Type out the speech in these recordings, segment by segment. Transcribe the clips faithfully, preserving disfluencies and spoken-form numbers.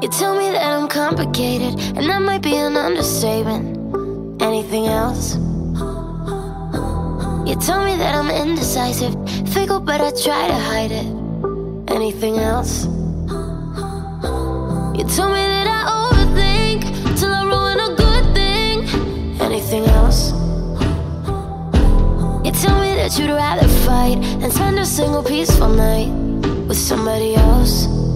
You tell me that I'm complicated, and that might be an understatement. Anything else? You tell me that I'm indecisive, fickle, but I try to hide it. Anything else? You tell me that I overthink till I ruin a good thing. Anything else? You tell me that you'd rather fight than spend a single peaceful night with somebody else.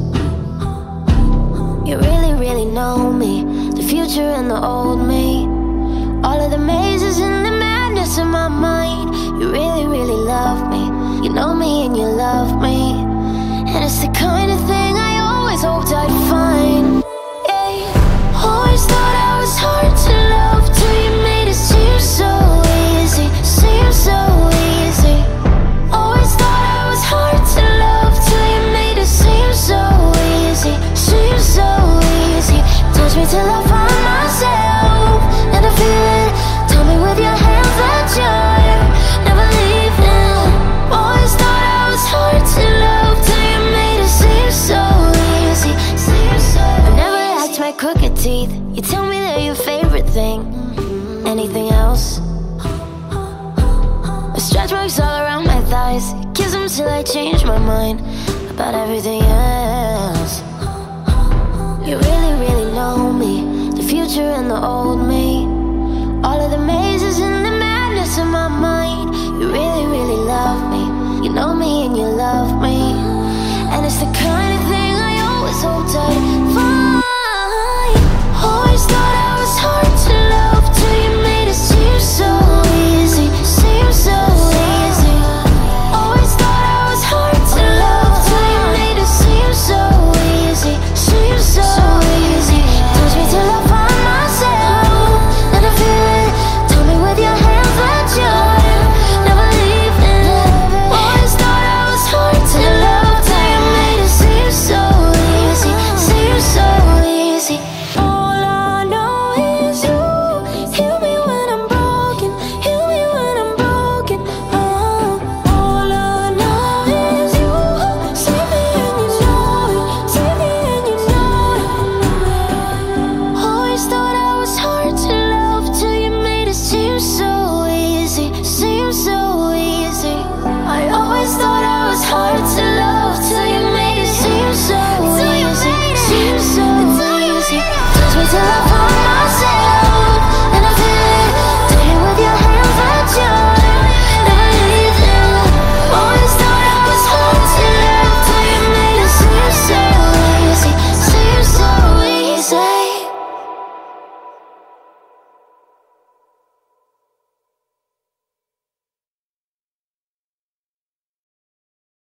You really, really know me, the future and the old me, all of the mazes and the madness in my mind. You really, really love me, you know me and you love me, and it's the kind of thing I always hoped I'd find. Yeah. Always thought I was hard to love till you made it seem so easy, seem so easy. Always thought I was hard to love till you made it seem so easy, seem so easy. Touch me till I find myself and I feel it. Tell me with your hands that you're never leaving. Always thought I was hard to love till you made it seem so easy, seem so easy. I never liked my crooked teeth. You tell me they're your favorite thing. Anything else? Stretch marks all around my thighs, kiss them till I change my mind about everything else. You really, really know me, the future and the old me,